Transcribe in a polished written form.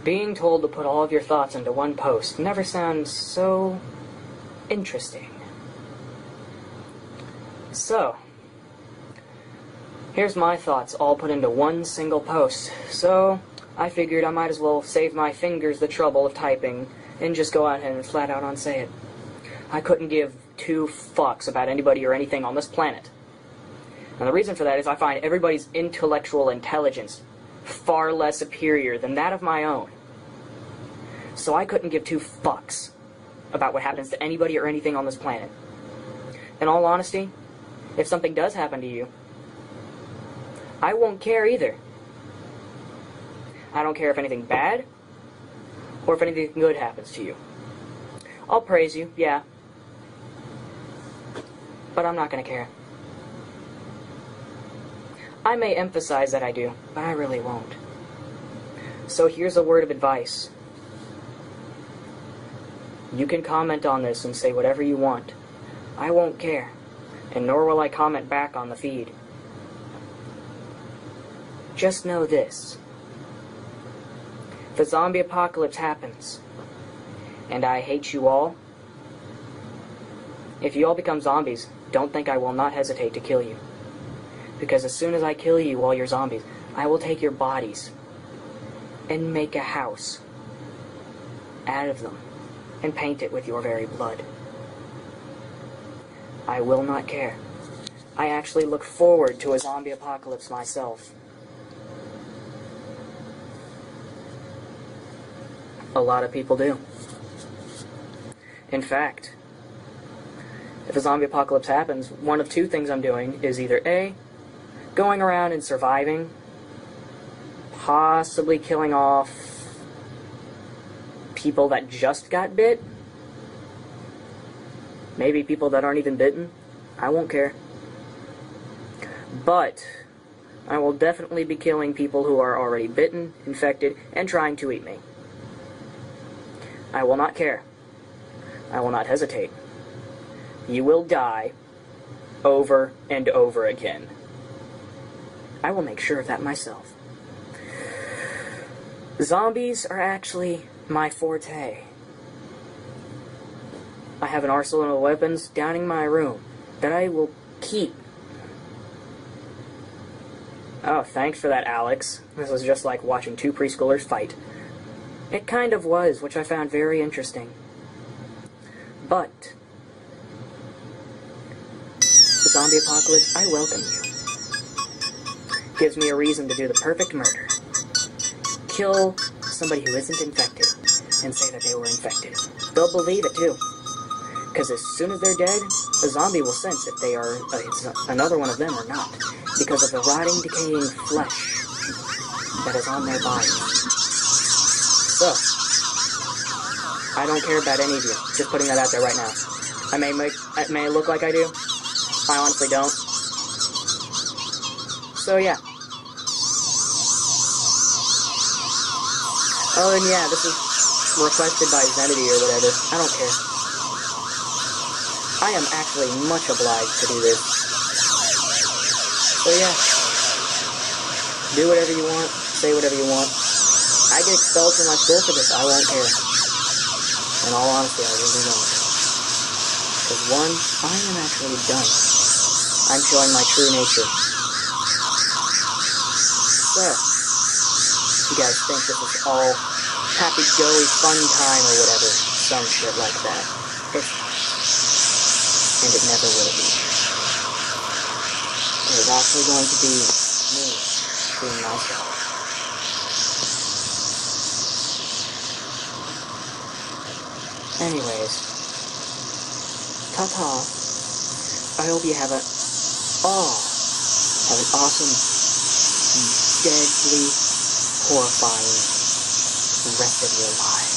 Being told to put all of your thoughts into one post never sounds so interesting. So, here's my thoughts all put into one single post. So, I figured I might as well save my fingers the trouble of typing and just go out and flat out on say it. I couldn't give two fucks about anybody or anything on this planet. And the reason for that is I find everybody's intellectual intelligence far less superior than that of my own. So I couldn't give two fucks about what happens to anybody or anything on this planet. In all honesty, if something does happen to you, I won't care either. I don't care if anything bad or if anything good happens to you. I'll praise you, yeah. But I'm not going to care. I may emphasize that I do, but I really won't. So here's a word of advice. You can comment on this and say whatever you want. I won't care, and nor will I comment back on the feed. Just know this. If a zombie apocalypse happens, and I hate you all, if you all become zombies, don't think I will not hesitate to kill you. Because as soon as I kill you while you're zombies, I will take your bodies and make a house out of them and paint it with your very blood. I will not care. I actually look forward to a zombie apocalypse myself. A lot of people do. In fact, if a zombie apocalypse happens, one of two things I'm doing is either A, going around and surviving, possibly killing off people that just got bit, maybe people that aren't even bitten, I won't care. But I will definitely be killing people who are already bitten, infected, and trying to eat me. I will not care. I will not hesitate. You will die over and over again. I will make sure of that myself. Zombies are actually my forte. I have an arsenal of weapons down in my room that I will keep. Oh, thanks for that, Alex. This was just like watching two preschoolers fight. It kind of was, which I found very interesting. But the zombie apocalypse, I welcome you. Gives me a reason to do the perfect murder. Kill somebody who isn't infected and say that they were infected. They'll believe it too. Because as soon as they're dead, the zombie will sense if they are another one of them or not. Because of the rotting, decaying flesh that is on their body. So, I don't care about any of you. Just putting that out there right now. It may look like I do. I honestly don't. So yeah. Oh, and yeah, this is requested by Zenity or whatever. I don't care. I am actually much obliged to do this. So yeah. Do whatever you want. Say whatever you want. I get expelled from my school for this. I won't care. In all honesty, I really won't. Because one, I am actually done. I'm showing my true nature. So, you guys think this is all happy-go-lucky fun time or whatever. Some shit like that. And it never will be. It is actually going to be me being myself. Anyways, ta-ta. I hope you have an awesome, deadly, horrifying rest of your lives.